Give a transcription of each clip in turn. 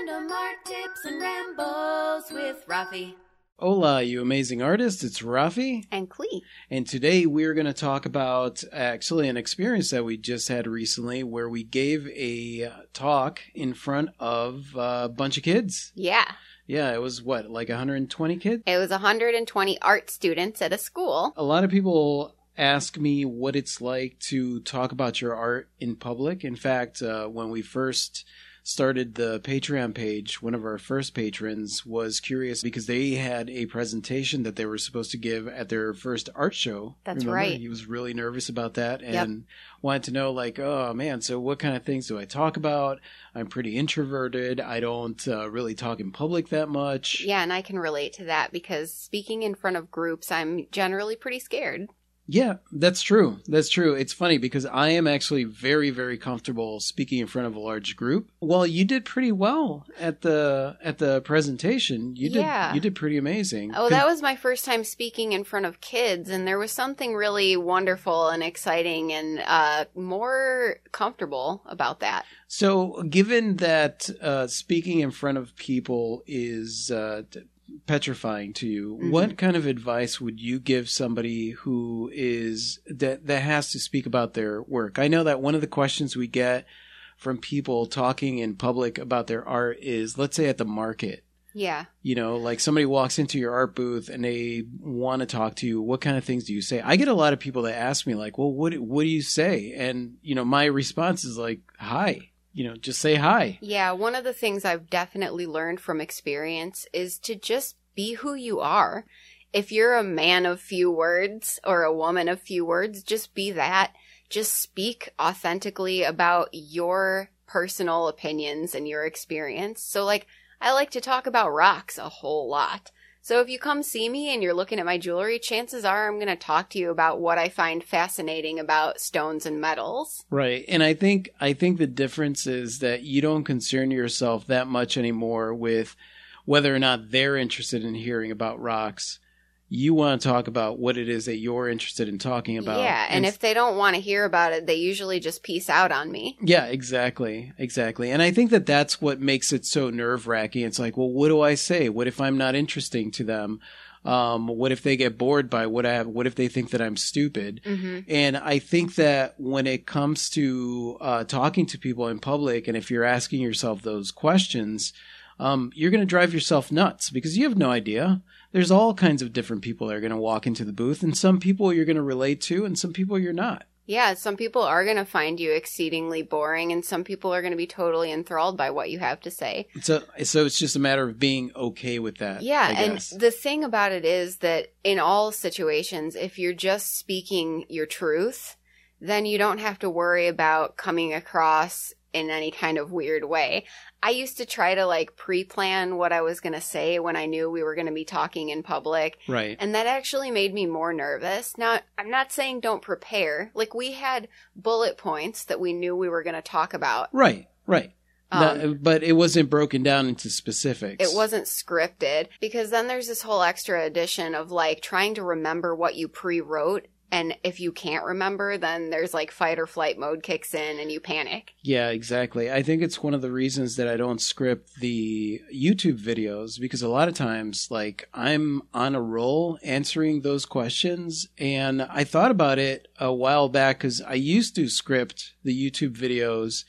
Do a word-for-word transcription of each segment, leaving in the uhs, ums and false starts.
Random art tips and rambles with Rafi. Hola, you amazing artists. It's Rafi. And Clee. And today we're going to talk about actually an experience that we just had recently where we gave a talk in front of a bunch of kids. Yeah. Yeah, it was what, like one hundred twenty kids? It was one hundred twenty art students at a school. A lot of people ask me what it's like to talk about your art in public. In fact, uh, when we first started the Patreon page, one of our first patrons was curious because they had a presentation that they were supposed to give at their first art show. That's Remember? right. He was really nervous about that and Yep. wanted to know, like, oh man, so what kind of things do I talk about? I'm pretty introverted. I don't uh, really talk in public that much. Yeah, and I can relate to that because speaking in front of groups, I'm generally pretty scared. Yeah, that's true. That's true. It's funny because I am actually very, very comfortable speaking in front of a large group. Well, you did pretty well at the at the presentation. You did Yeah. you did pretty amazing. Oh, that was my first time speaking in front of kids, and there was something really wonderful and exciting and uh, more comfortable about that. So, given that uh, speaking in front of people is uh, t- petrifying to you, Mhm. what kind of advice would you give somebody who is that that has to speak about their work? I know that one of the questions we get from people talking in public about their art is, let's say at the market, Yeah. you know, like somebody walks into your art booth and they want to talk to you. What kind of things do you say? I get a lot of people that ask me like, well, what what do you say? And, you know, my response is like, hi. You know, just say hi. Yeah, one of the things I've definitely learned from experience is to just be who you are. If you're a man of few words or a woman of few words, just be that. Just speak authentically about your personal opinions and your experience. So, like, I like to talk about rocks a whole lot. So if you come see me and you're looking at my jewelry, chances are I'm going to talk to you about what I find fascinating about stones and metals. Right. And I think I think the difference is that you don't concern yourself that much anymore with whether or not they're interested in hearing about rocks. You want to talk about what it is that you're interested in talking about. Yeah, and, and if they don't want to hear about it, they usually just peace out on me. Yeah, exactly. Exactly. And I think that that's what makes it so nerve-wracking. It's like, well, what do I say? What if I'm not interesting to them? Um, what if they get bored by what I have? What if they think that I'm stupid? Mm-hmm. And I think that when it comes to uh, talking to people in public, and if you're asking yourself those questions, um, you're going to drive yourself nuts because you have no idea. There's all kinds of different people that are going to walk into the booth, and some people you're going to relate to, and some people you're not. Yeah, some people are going to find you exceedingly boring, and some people are going to be totally enthralled by what you have to say. So, so it's just a matter of being okay with that. Yeah, I and guess. the thing about it is that in all situations, if you're just speaking your truth, then you don't have to worry about coming across in any kind of weird way. I used to try to like pre-plan what I was going to say when I knew we were going to be talking in public. Right. And that actually made me more nervous. Now, I'm not saying don't prepare. Like, we had bullet points that we knew we were going to talk about. Right, right. Um, No, but it wasn't broken down into specifics. It wasn't scripted, because then there's this whole extra addition of like trying to remember what you pre-wrote. And if you can't remember, then there's like fight or flight mode kicks in and you panic. Yeah, exactly. I think it's one of the reasons that I don't script the YouTube videos, because a lot of times, like, I'm on a roll answering those questions. And I thought about it a while back because I used to script the YouTube videos,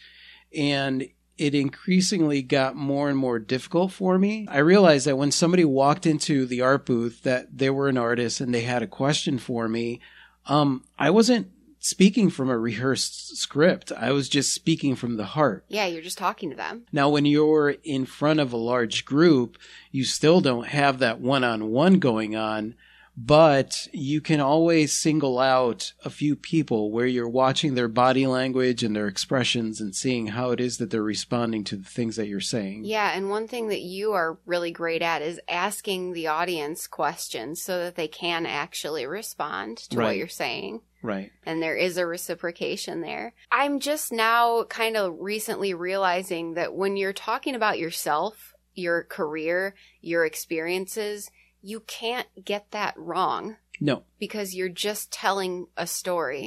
and it increasingly got more and more difficult for me. I realized that when somebody walked into the art booth that they were an artist and they had a question for me, um, I wasn't speaking from a rehearsed script. I was just speaking from the heart. Yeah, you're just talking to them. Now, when you're in front of a large group, you still don't have that one-on-one going on, but you can always single out a few people where you're watching their body language and their expressions and seeing how it is that they're responding to the things that you're saying. Yeah, and one thing that you are really great at is asking the audience questions so that they can actually respond to Right. what you're saying. Right. And there is a reciprocation there. I'm just now kind of recently realizing that when you're talking about yourself, your career, your experiences, you can't get that wrong. No. Because you're just telling a story.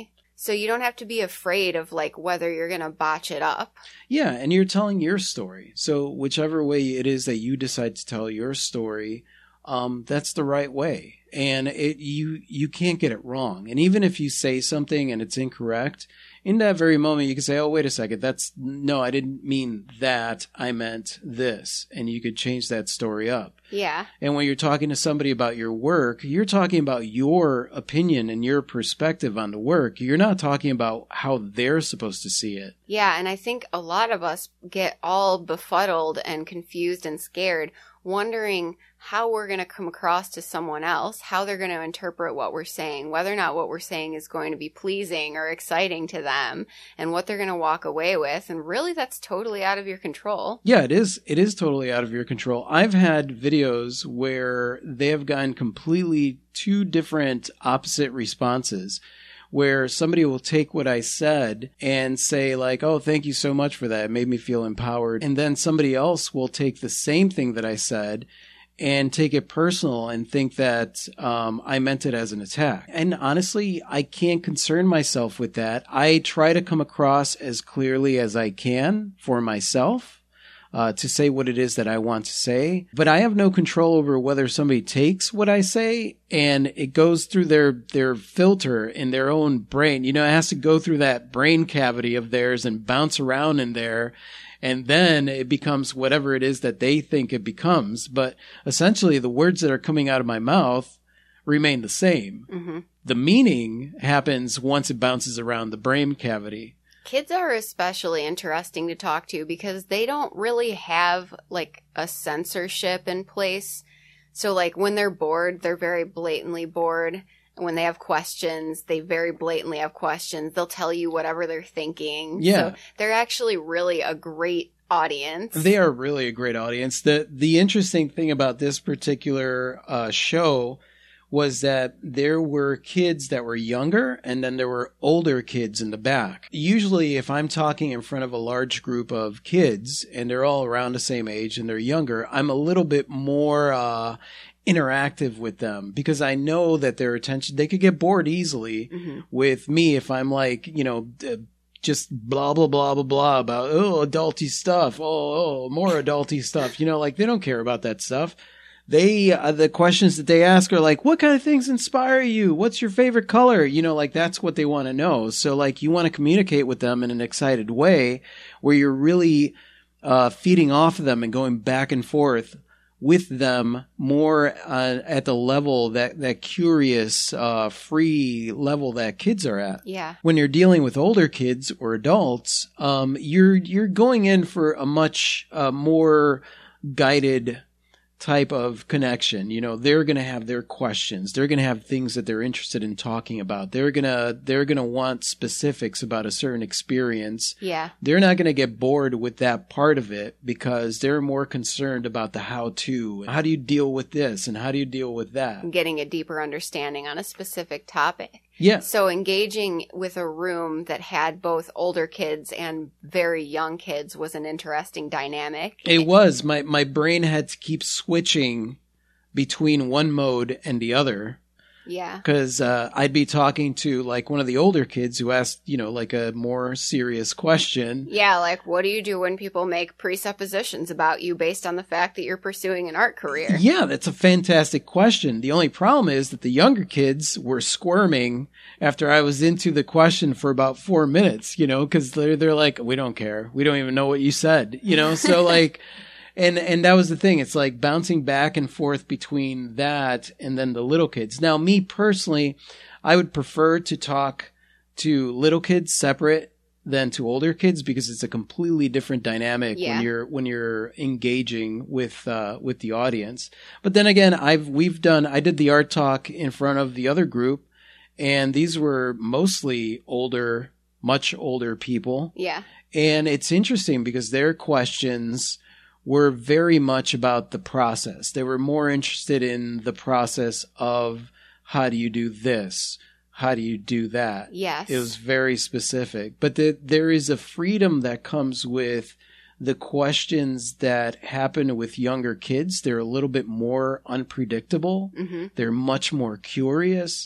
So you don't have to be afraid of like whether you're going to botch it up. Yeah, and you're telling your story. So whichever way it is that you decide to tell your story, um, that's the right way. And it you you can't get it wrong. And even if you say something and it's incorrect, in that very moment you can say, oh, wait a second, that's no, I didn't mean that. I meant this. And you could change that story up. Yeah. And when you're talking to somebody about your work, you're talking about your opinion and your perspective on the work. You're not talking about how they're supposed to see it. Yeah, and I think a lot of us get all befuddled and confused and scared, wondering how we're going to come across to someone else, how they're going to interpret what we're saying, whether or not what we're saying is going to be pleasing or exciting to them, and what they're going to walk away with. And really, that's totally out of your control. Yeah, it is. It is totally out of your control. I've had videos where they have gotten completely two different opposite responses, where somebody will take what I said and say like, oh, thank you so much for that. It made me feel empowered. And then somebody else will take the same thing that I said and take it personal and think that um, I meant it as an attack. And honestly, I can't concern myself with that. I try to come across as clearly as I can for myself. Uh, to say what it is that I want to say. But I have no control over whether somebody takes what I say and it goes through their, their filter in their own brain. You know, it has to go through that brain cavity of theirs and bounce around in there. And then it becomes whatever it is that they think it becomes. But essentially, the words that are coming out of my mouth remain the same. Mm-hmm. The meaning happens once it bounces around the brain cavity. Kids are especially interesting to talk to because they don't really have like a censorship in place. So like when they're bored, they're very blatantly bored. And when they have questions, they very blatantly have questions. They'll tell you whatever they're thinking. Yeah. So they're actually really a great audience. They are really a great audience. The the interesting thing about this particular uh, show was that there were kids that were younger and then there were older kids in the back. Usually if I'm talking in front of a large group of kids and they're all around the same age and they're younger, I'm a little bit more uh, interactive with them because I know that their attention, they could get bored easily mm-hmm. with me if I'm like, you know, uh, just blah, blah, blah, blah, blah about, oh, adulty stuff. Oh, oh, more adulty stuff. You know, like they don't care about that stuff. They, uh, the questions that they ask are like, what kind of things inspire you? What's your favorite color? You know, like that's what they want to know. So like you want to communicate with them in an excited way where you're really, uh, feeding off of them and going back and forth with them more, uh, at the level that, that curious, uh, free level that kids are at. Yeah. When you're dealing with older kids or adults, um, you're, you're going in for a much, uh, more guided type of connection. You know, they're going to have their questions. They're going to have things that they're interested in talking about. They're going to, they're going to want specifics about a certain experience. Yeah. They're not going to get bored with that part of it because they're more concerned about the how to. How do you deal with this? And how do you deal with that? Getting a deeper understanding on a specific topic. Yeah. So engaging with a room that had both older kids and very young kids was an interesting dynamic. It was. My my brain had to keep switching between one mode and the other. Yeah. Because uh, I'd be talking to like one of the older kids who asked, you know, like a more serious question. Yeah, like what do you do when people make presuppositions about you based on the fact that you're pursuing an art career? Yeah, that's a fantastic question. The only problem is that the younger kids were squirming after I was into the question for about four minutes, you know, because they're, they're like, we don't care. We don't even know what you said, you know, so like... And and that was the thing. It's like bouncing back and forth between that and then the little kids. Now, me personally, I would prefer to talk to little kids separate than to older kids because it's a completely different dynamic yeah. when you're when you're engaging with uh, with the audience. But then again, I've we've done. I did the art talk in front of the other group, and these were mostly older, much older people. Yeah, and it's interesting because their questions were very much about the process. They were more interested in the process of how do you do this? How do you do that? Yes. It was very specific. But the, there is a freedom that comes with the questions that happen with younger kids. They're a little bit more unpredictable. Mm-hmm. They're much more curious.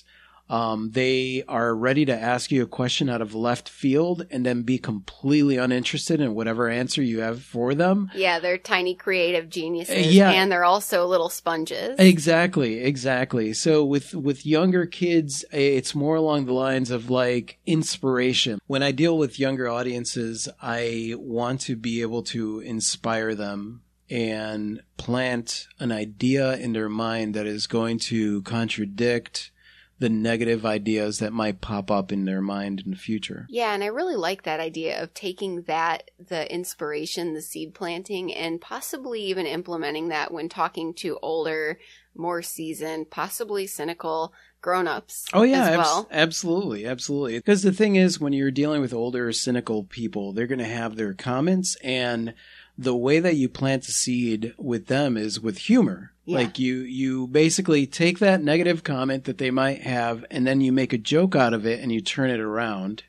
Um, they are ready to ask you a question out of left field and then be completely uninterested in whatever answer you have for them. Yeah, they're tiny creative geniuses, Yeah. and they're also little sponges. Exactly, exactly. So with, with younger kids, it's more along the lines of like inspiration. When I deal with younger audiences, I want to be able to inspire them and plant an idea in their mind that is going to contradict the negative ideas that might pop up in their mind in the future. Yeah, and I really like that idea of taking that, the inspiration, the seed planting, and possibly even implementing that when talking to older, more seasoned, possibly cynical grown-ups Oh yeah, as abs- well. absolutely, absolutely. Because the thing is, when you're dealing with older, cynical people, they're going to have their comments, and the way that you plant the seed with them is with humor. Yeah. Like you, you basically take that negative comment that they might have, and then you make a joke out of it, and you turn it around.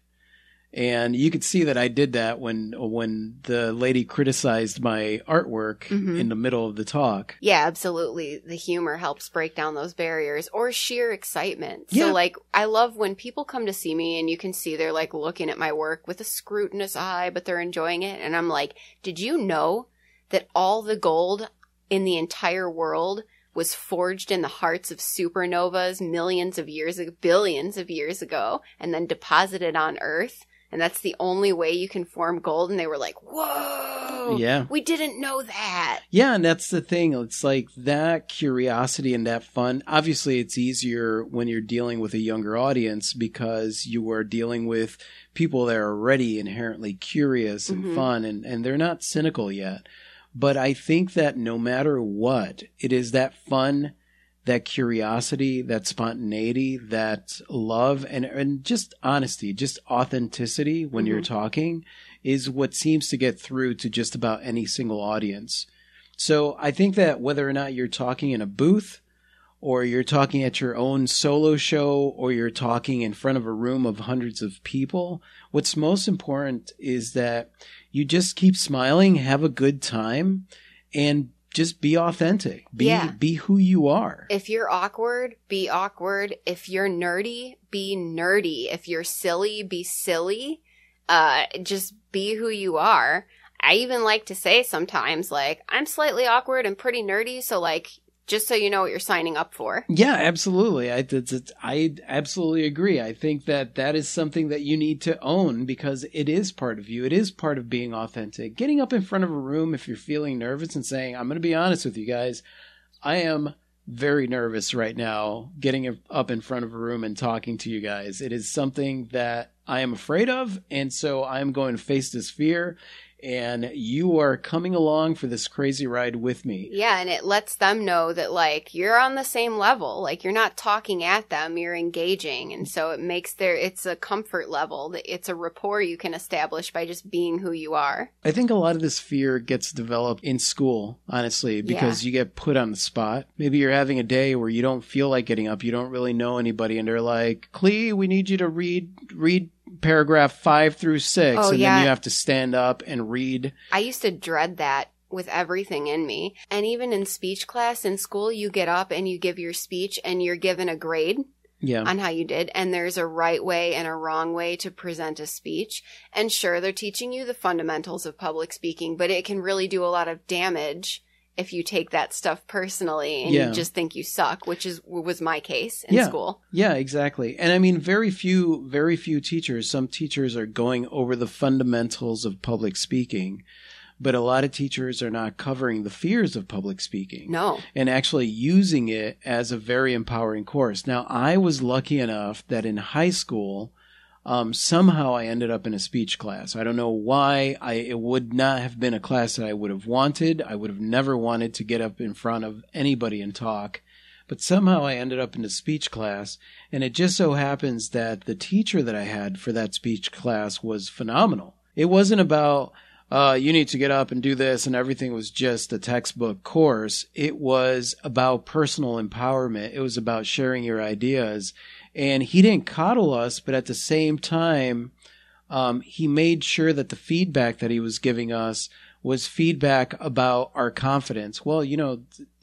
And you could see that I did that when when the lady criticized my artwork Mhm. in the middle of the talk. Yeah, absolutely. The humor helps break down those barriers or sheer excitement. Yeah. So, like, I love when people come to see me and you can see they're, like, looking at my work with a scrutinous eye, but they're enjoying it. And I'm like, did you know that all the gold in the entire world was forged in the hearts of supernovas millions of years ago, billions of years ago, and then deposited on Earth? And that's the only way you can form gold. And they were like, whoa, Yeah. we didn't know that. Yeah, and that's the thing. It's like that curiosity and that fun. Obviously, it's easier when you're dealing with a younger audience because you are dealing with people that are already inherently curious and Mhm. fun, and, and they're not cynical yet. But I think that no matter what, it is that fun, that curiosity, that spontaneity, that love, and, and just honesty, just authenticity when you're Mhm. talking is what seems to get through to just about any single audience. So I think that whether or not you're talking in a booth or you're talking at your own solo show or you're talking in front of a room of hundreds of people, what's most important is that you just keep smiling, have a good time, and just be authentic. Be Yeah. be who you are. If you're awkward, be awkward. If you're nerdy, be nerdy. If you're silly, be silly. Uh, just be who you are. I even like to say sometimes, like, I'm slightly awkward and pretty nerdy, so, like, just so you know what you're signing up for. Yeah, absolutely. I it's, it's, I absolutely agree. I think that that is something that you need to own because it is part of you. It is part of being authentic. Getting up in front of a room if you're feeling nervous and saying, I'm going to be honest with you guys, I am very nervous right now getting up in front of a room and talking to you guys. It is something that I am afraid of, and so I'm going to face this fear. And you are coming along for this crazy ride with me. Yeah, and it lets them know that, like, you're on the same level. Like, you're not talking at them, you're engaging. And so it makes their, it's a comfort level. It's a rapport you can establish by just being who you are. I think a lot of this fear gets developed in school, honestly, because Yeah. you get put on the spot. Maybe you're having a day where you don't feel like getting up, you don't really know anybody, and they're like, Clee, we need you to read, read paragraph five through six, Oh, and yeah. then you have to stand up and read. I used to dread that with everything in me. And even in speech class in school, you get up and you give your speech and you're given a grade Yeah. on how you did. And there's a right way and a wrong way to present a speech. And sure, they're teaching you the fundamentals of public speaking, but it can really do a lot of damage if you take that stuff personally and Yeah. you just think you suck, which is was my case in Yeah. school. Yeah, exactly. And I mean, very few, very few teachers, some teachers are going over the fundamentals of public speaking, but a lot of teachers are not covering the fears of public speaking. No. And actually using it as a very empowering course. Now, I was lucky enough that in high school, um, somehow I ended up in a speech class. I don't know why. I, it would not have been a class that I would have wanted. I would have never wanted to get up in front of anybody and talk. But somehow I ended up in a speech class, and it just so happens that the teacher that I had for that speech class was phenomenal. It wasn't about, uh, you need to get up and do this, and everything was just a textbook course. It was about personal empowerment. It was about sharing your ideas. And he didn't coddle us, but at the same time, um, he made sure that the feedback that he was giving us was feedback about our confidence. Well, you know,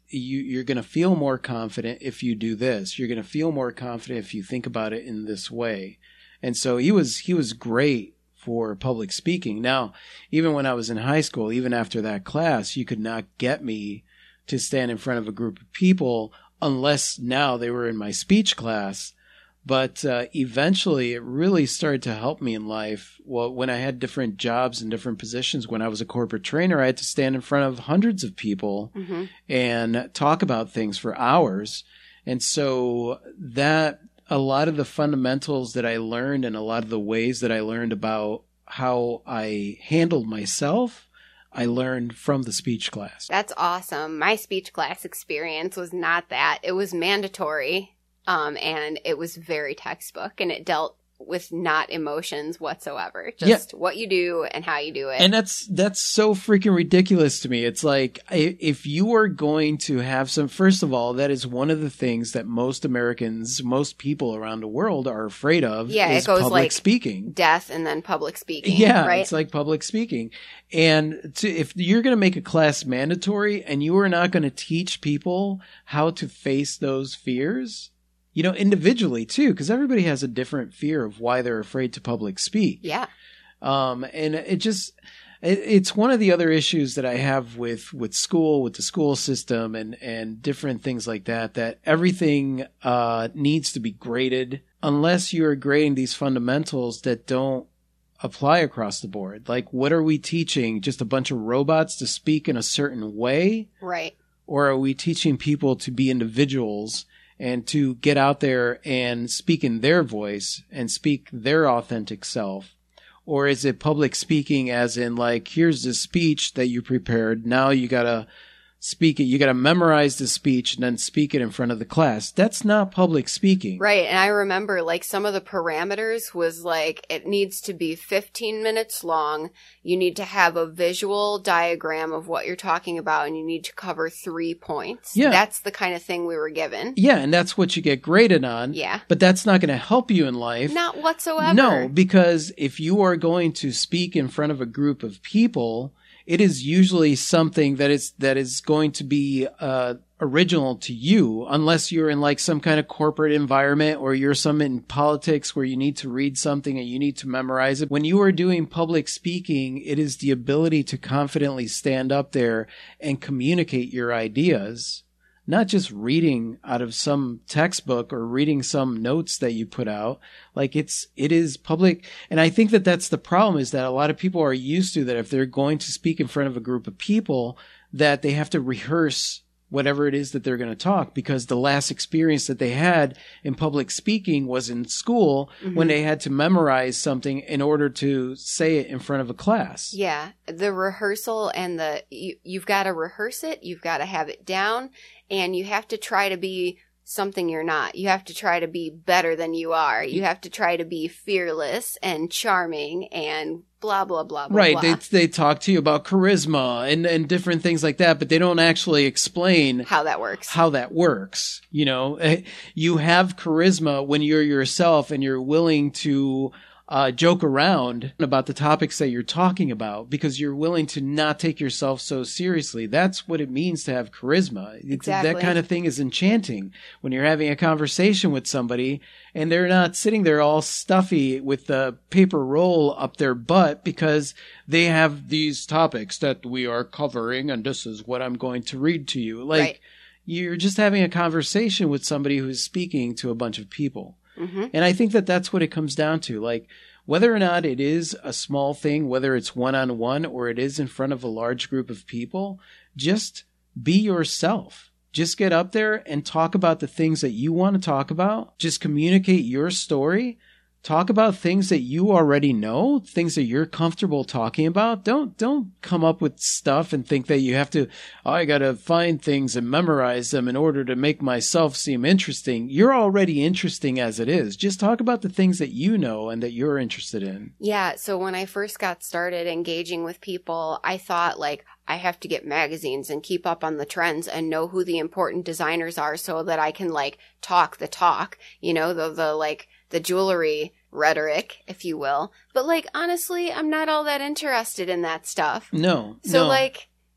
you, you're going to feel more confident if you do this. You're going to feel more confident if you think about it in this way. And so he was he was great for public speaking. Now, even when I was in high school, even after that class, you could not get me to stand in front of a group of people unless now they were in my speech class. But uh, eventually it really started to help me in life. Well, when I had different jobs and different positions, when I was a corporate trainer, I had to stand in front of hundreds of people mm-hmm. and talk about things for hours. And so that a lot of the fundamentals that I learned and a lot of the ways that I learned about how I handled myself, I learned from the speech class. That's awesome. My speech class experience was not that. It was mandatory. Um, and it was very textbook, and it dealt with not emotions whatsoever. Just yeah. what you do and how you do it. And that's that's so freaking ridiculous to me. It's like, if you are going to have some, first of all, that is one of the things that most Americans, most people around the world are afraid of. Yeah, is it goes public like speaking. Death and then public speaking. Yeah, right? It's like public speaking. And to, if you're going to make a class mandatory and you are not going to teach people how to face those fears, you know, individually too, because everybody has a different fear of why they're afraid to public speak. Yeah. Um, and it just, it, it's one of the other issues that I have with, with school, with the school system and, and different things like that, that everything, uh, needs to be graded unless you're grading these fundamentals that don't apply across the board. Like, what are we teaching? Just a bunch of robots to speak in a certain way? Right. Or are we teaching people to be individuals and to get out there and speak in their voice and speak their authentic self? Or is it public speaking as in like, here's the speech that you prepared. Now you got to speak it. You got to memorize the speech and then speak it in front of the class. That's not public speaking. Right. And I remember like some of the parameters was like, it needs to be fifteen minutes long. You need to have a visual diagram of what you're talking about, and you need to cover three points. Yeah. That's the kind of thing we were given. Yeah. And that's what you get graded on. Yeah. But that's not going to help you in life. Not whatsoever. No, because if you are going to speak in front of a group of people, it is usually something that is that is going to be uh, original to you, unless you're in like some kind of corporate environment or you're some in politics where you need to read something and you need to memorize it. When you are doing public speaking, it is the ability to confidently stand up there and communicate your ideas, not just reading out of some textbook or reading some notes that you put out. Like it's, it is public. And I think that that's the problem, is that a lot of people are used to that if they're going to speak in front of a group of people, that they have to rehearse whatever it is that they're going to talk, because the last experience that they had in public speaking was in school mm-hmm. when they had to memorize something in order to say it in front of a class. Yeah. The rehearsal and the, you, you've got to rehearse it. You've got to have it down, and you have to try to be something you're not. You have to try to be better than you are. You have to try to be fearless and charming and blah, blah, blah, blah, right. blah. They they talk to you about charisma and, and different things like that, but they don't actually explain how that works. How that works. You know, you have charisma when you're yourself and you're willing to Uh, joke around about the topics that you're talking about, because you're willing to not take yourself so seriously. That's what it means to have charisma. Exactly. That kind of thing is enchanting when you're having a conversation with somebody and they're not sitting there all stuffy with the paper roll up their butt because they have these topics that we are covering and this is what I'm going to read to you. Like, right. You're just having a conversation with somebody who's speaking to a bunch of people. Mm-hmm. And I think that that's what it comes down to. Like, whether or not it is a small thing, whether it's one-on-one or it is in front of a large group of people, just be yourself. Just get up there and talk about the things that you want to talk about. Just communicate your story. Talk about things that you already know, things that you're comfortable talking about. Don't don't come up with stuff and think that you have to, oh, I got to find things and memorize them in order to make myself seem interesting. You're already interesting as it is. Just talk about the things that you know and that you're interested in. Yeah, so when I first got started engaging with people, I thought like, I have to get magazines and keep up on the trends and know who the important designers are so that I can like talk the talk, you know, the the like the jewelry rhetoric, if you will. But like, honestly, I'm not all that interested in that stuff. No. So no. like,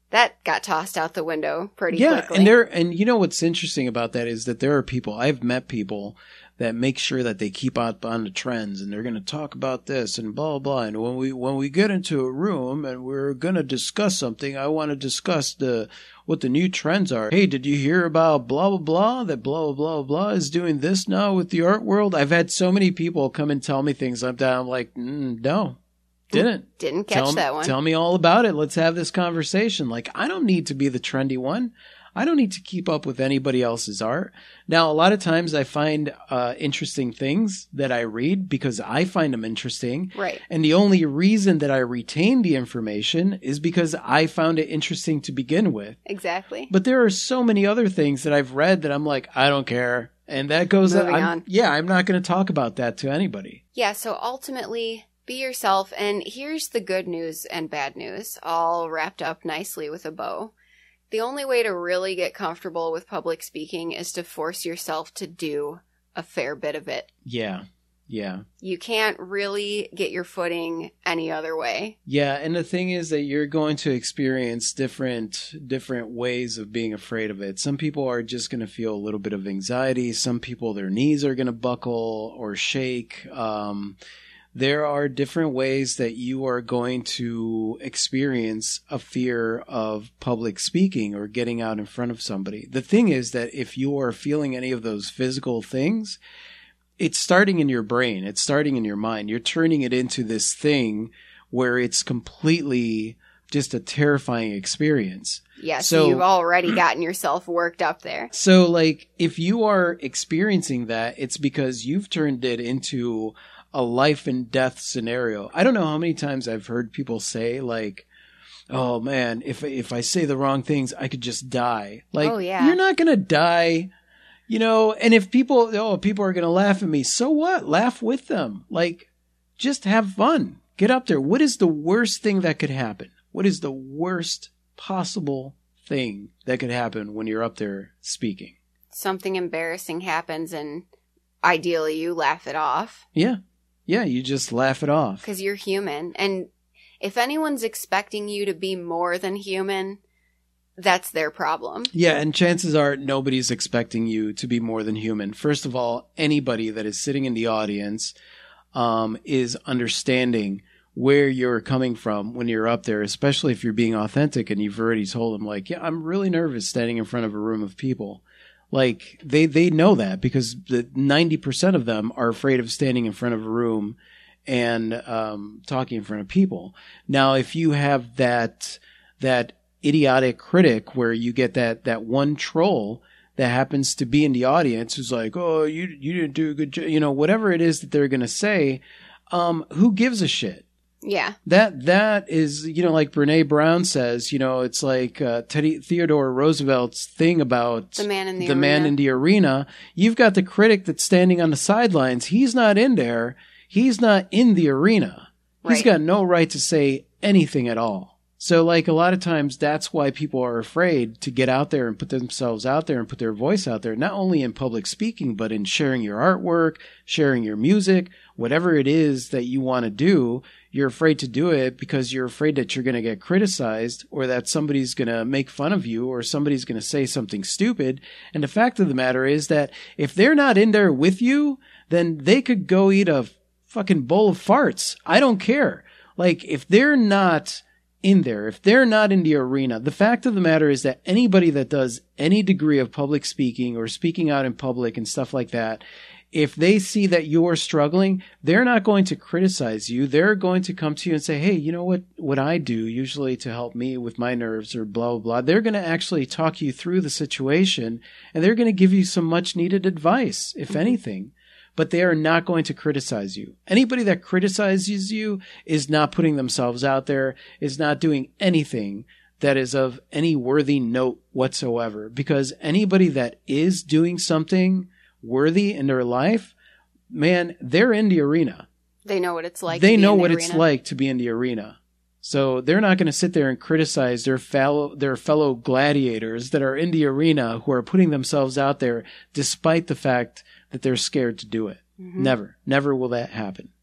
that got tossed out the window pretty yeah, quickly. and there, and you know what's interesting about that is that there are people, I've met people that make sure that they keep up on the trends, and they're going to talk about this and blah, blah. And when we when we get into a room and we're going to discuss something, I want to discuss the what the new trends are. Hey, did you hear about blah, blah, blah, that blah, blah, blah is doing this now with the art world? I've had so many people come and tell me things like that. I'm like, mm, no, didn't. Didn't catch tell, that one. Tell me all about it. Let's have this conversation. Like, I don't need to be the trendy one. I don't need to keep up with anybody else's art. Now, a lot of times I find uh, interesting things that I read because I find them interesting. Right. And the only reason that I retain the information is because I found it interesting to begin with. Exactly. But there are so many other things that I've read that I'm like, I don't care. And that goes Moving I'm, on. Yeah, I'm not going to talk about that to anybody. Yeah, so ultimately, be yourself. And here's the good news and bad news, all wrapped up nicely with a bow. The only way to really get comfortable with public speaking is to force yourself to do a fair bit of it. Yeah. Yeah. You can't really get your footing any other way. Yeah, and the thing is that you're going to experience different different ways of being afraid of it. Some people are just going to feel a little bit of anxiety. Some people, their knees are going to buckle or shake. Um There are different ways that you are going to experience a fear of public speaking or getting out in front of somebody. The thing is that if you are feeling any of those physical things, it's starting in your brain. It's starting in your mind. You're turning it into this thing where it's completely just a terrifying experience. Yeah, so, so you've already gotten yourself worked up there. So, like, if you are experiencing that, it's because you've turned it into a life and death scenario. I don't know how many times I've heard people say, like, oh man, if if I say the wrong things, I could just die. Like, oh, yeah. You're not going to die, you know, and if people, oh, people are going to laugh at me, so what? Laugh with them. Like, just have fun. Get up there. What is the worst thing that could happen? What is the worst possible thing that could happen when you're up there speaking? Something embarrassing happens and ideally you laugh it off. Yeah. Yeah, you just laugh it off. Because you're human. And if anyone's expecting you to be more than human, that's their problem. Yeah, and chances are nobody's expecting you to be more than human. First of all, anybody that is sitting in the audience um, is understanding where you're coming from when you're up there, especially if you're being authentic and you've already told them, like, yeah, I'm really nervous standing in front of a room of people. Like, they, they know that because the ninety percent of them are afraid of standing in front of a room and um, talking in front of people. Now, if you have that that idiotic critic where you get that, that one troll that happens to be in the audience who's like, oh, you you didn't do a good job, you know, whatever it is that they're going to say, um, who gives a shit? Yeah. That, that is, you know, like Brene Brown says, you know, it's like uh, Teddy, Theodore Roosevelt's thing about the man in the, the arena. man in the arena. You've got the critic that's standing on the sidelines. He's not in there. He's not in the arena. He's Right. got no right to say anything at all. So, like, a lot of times that's why people are afraid to get out there and put themselves out there and put their voice out there, not only in public speaking, but in sharing your artwork, sharing your music, whatever it is that you want to do. You're afraid to do it because you're afraid that you're going to get criticized or that somebody's going to make fun of you or somebody's going to say something stupid. And the fact of the matter is that if they're not in there with you, then they could go eat a fucking bowl of farts. I don't care. Like, if they're not in there, if they're not in the arena, the fact of the matter is that anybody that does any degree of public speaking or speaking out in public and stuff like that, if they see that you're struggling, they're not going to criticize you. They're going to come to you and say, hey, you know what, what I do usually to help me with my nerves or blah, blah, blah. They're going to actually talk you through the situation and they're going to give you some much needed advice, if anything. But they are not going to criticize you. Anybody that criticizes you is not putting themselves out there, is not doing anything that is of any worthy note whatsoever. Because anybody that is doing something worthy in their life, man, they're in the arena. They know what it's like. They to be know in the what arena. it's like to be in the arena. So they're not going to sit there and criticize their fellow, their fellow gladiators that are in the arena who are putting themselves out there despite the fact that they're scared to do it. Mm-hmm. Never. Never will that happen.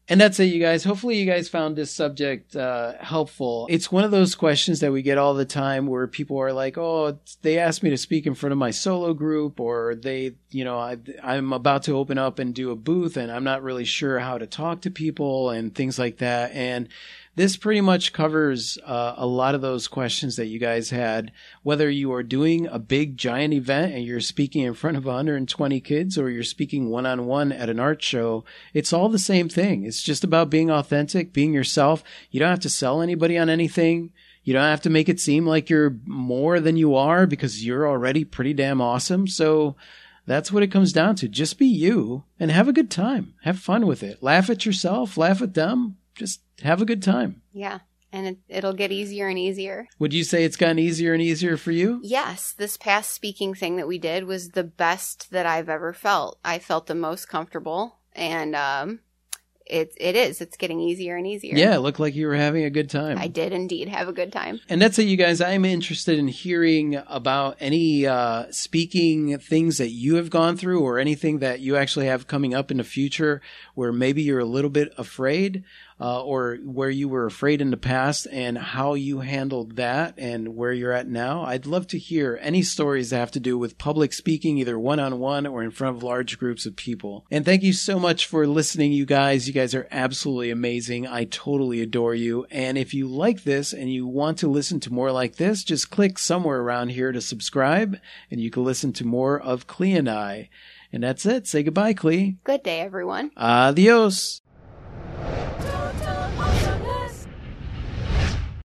And that's it, you guys. Hopefully you guys found this subject uh, helpful. It's one of those questions that we get all the time where people are like, oh, they asked me to speak in front of my solo group, or they, you know, I, I'm about to open up and do a booth and I'm not really sure how to talk to people and things like that. And this pretty much covers uh, a lot of those questions that you guys had, whether you are doing a big giant event and you're speaking in front of one hundred twenty kids, or you're speaking one-on-one at an art show. It's all the same thing. It's just about being authentic, being yourself. You don't have to sell anybody on anything. You don't have to make it seem like you're more than you are, because you're already pretty damn awesome. So that's what it comes down to. Just be you and have a good time. Have fun with it. Laugh at yourself, laugh at them. Just have a good time. Yeah. And it, it'll get easier and easier. Would you say it's gotten easier and easier for you? Yes. This past speaking thing that we did was the best that I've ever felt. I felt the most comfortable. And um, it, it is. It's getting easier and easier. Yeah, it looked like you were having a good time. I did indeed have a good time. And that's it, you guys. I'm interested in hearing about any uh, speaking things that you have gone through, or anything that you actually have coming up in the future where maybe you're a little bit afraid. Uh, or where you were afraid in the past, and how you handled that, and where you're at now. I'd love to hear any stories that have to do with public speaking, either one-on-one or in front of large groups of people. And thank you so much for listening, you guys. You guys are absolutely amazing. I totally adore you. And if you like this and you want to listen to more like this, just click somewhere around here to subscribe, and you can listen to more of Clea and I. And that's it. Say goodbye, Clea. Good day, everyone. Adios.